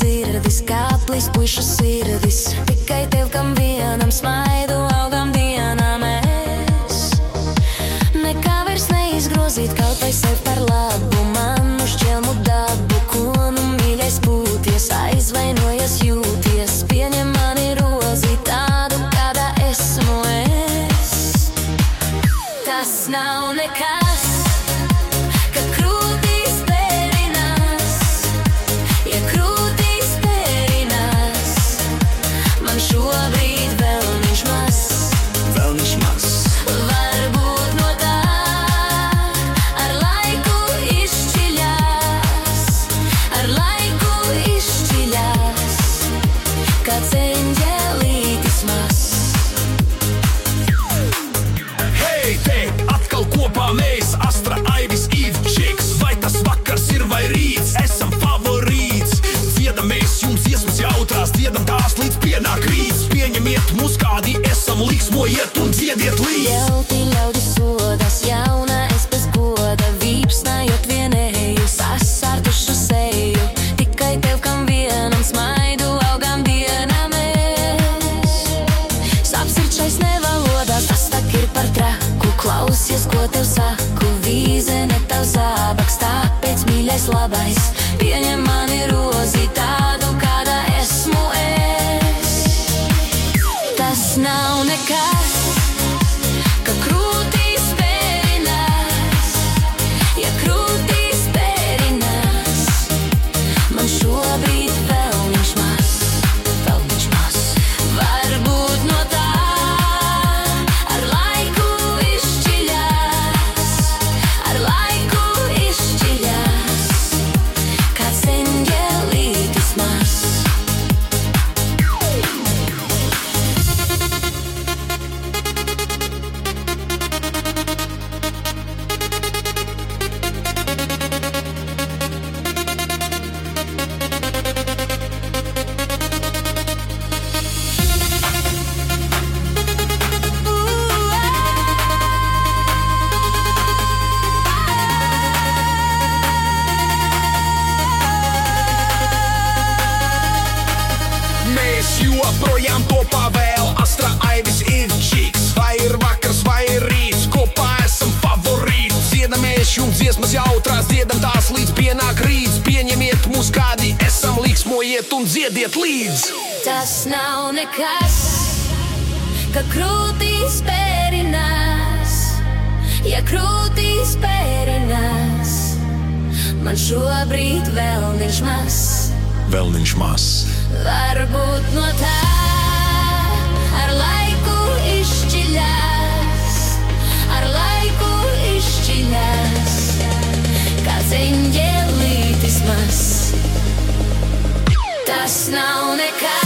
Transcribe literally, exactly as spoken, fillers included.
sirdis, kāplis puišu sirdis. Tikai tev, kam vienam smaidu, augam dienā mēs. Nekā vairs neizgrozīt, kaut vai sev par labu, manu šķelmu dabu. Ko nu mīļais būties, aizvainojies jūties, pieņem mani rozi tādu, kādā esmu es. Tas nav nekas, ka krūtīs pērinās, ja krūtīs pērinās. Man šobrīd vēl viņš maz, vēl viņš maz. Varbūt no tā ar laiku izšķiļās, ar laiku izšķiļās, kāds eņģelītis maz. Hei, te atkal kopā mēs, Astra, Aivis, Ivčiks. Vai tas vakars ir vai rīts, esam favorīts. Dziedamies jums dziesmas jautrās, dziedam tās līdz pienāk rīts. Pieņemiet mūs kādi esam, liksmojiet un dziediet līdz. Ļauti ļaudis sodas, jauna es bez goda, vīpsnājot vienēju, sasārtušu seju. Tikai tev, kam vienam smaidu, augam dienā mēs. Sapsirčais nevalodās, tas tak ir par traku. Klausies, ko tev saku, vīze ne tav zābaks, tāpēc mīļais labais, pieņem mani rozi tādu, kādā esmu es. Tas nav nekas, ka krūtīs pērinās, ja krūtīs pērinās. Man šobrīd vēl viņš maz, vēl viņš maz. Varbūt no tā ar laiku izšķiļās, ar laiku izšķiļās, kāds eņģelītis maz. Mēs joprojām kopā vēl, Astra, Aivis, Ivčiks. Vai ir vakars, vai ir rīts, kopā esam favorīti. Dziedamies jums dziesmas jautrās, dziedam tās līdz pienāk rīts. Pieņemiet mūs kādi esam, liksmojiet un dziediet līdz. Tas nav nekas, ka krūtīs pērinās, ja krūtīs pērinās. Man šobrīd vēl viņš maz, Vēl viņš maz. varbūt no tā ar laiku izšķiļās, ar laiku izšķiļās, kāds eņģelītis maz. Tas nav nekas.